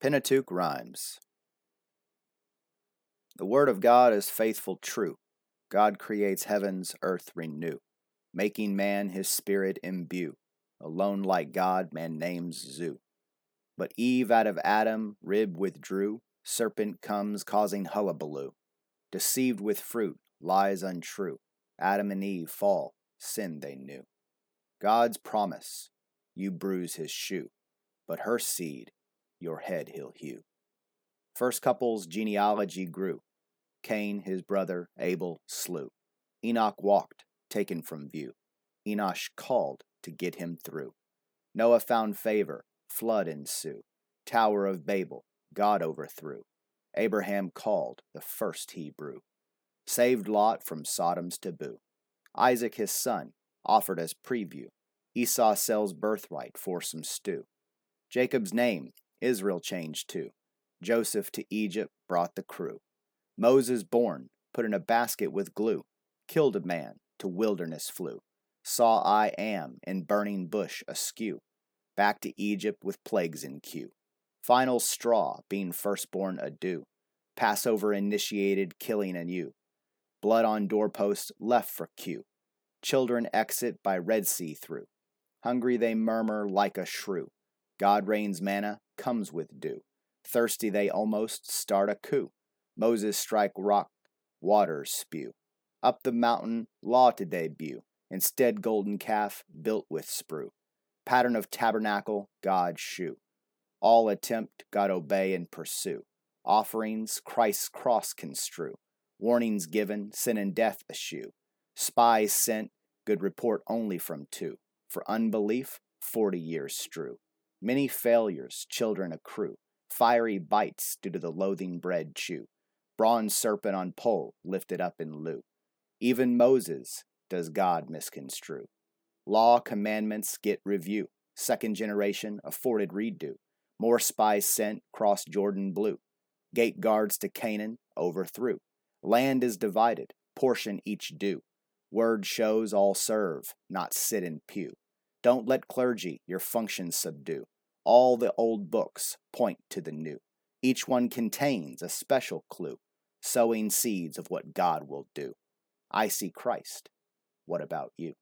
Pentateuch Rhymes. The word of God is faithful true. God creates heavens, earth renew, making man his spirit imbue. Alone like God man names Zu. But Eve out of Adam rib withdrew, serpent comes causing hullabaloo. Deceived with fruit, lies untrue, Adam and Eve fall, sin they knew. God's promise, you bruise his shoe, but her seed, your head he'll hew. First couple's genealogy grew. Cain his brother Abel slew. Enoch walked, taken from view. Enosh called to get him through. Noah found favor, flood ensue. Tower of Babel, God overthrew. Abraham called, the first Hebrew. Saved Lot from Sodom's taboo. Isaac his son, offered as preview. Esau sells birthright for some stew. Jacob's name, Israel changed to. Joseph to Egypt brought the crew. Moses born, put in a basket with glue. Killed a man, to wilderness flew. Saw I am in burning bush askew. Back to Egypt with plagues in queue. Final straw, being firstborn ado. Passover initiated, killing anew. Blood on doorpost left for Q. Children exit by Red Sea through. Hungry they murmur like a shrew. God rains manna, comes with dew. Thirsty they almost start a coup. Moses strike rock, waters spew. Up the mountain, law to debut. Instead golden calf, built with sprue. Pattern of tabernacle, God shew. All attempt, God obey and pursue. Offerings, Christ's cross construe. Warnings given, sin and death eschew. Spies sent, good report only from two. For unbelief, 40 years strew. Many failures, children accrue. Fiery bites due to the loathing bread chew. Bronze serpent on pole, lifted up in lieu. Even Moses does God misconstrue. Law commandments get review. Second generation afforded redo. More spies sent, cross Jordan blue. Gate guards to Canaan overthrew. Land is divided, portion each due. Word shows all serve, not sit in pew. Don't let clergy your functions subdue. All the old books point to the new. Each one contains a special clue, sowing seeds of what God will do. I see Christ. What about you?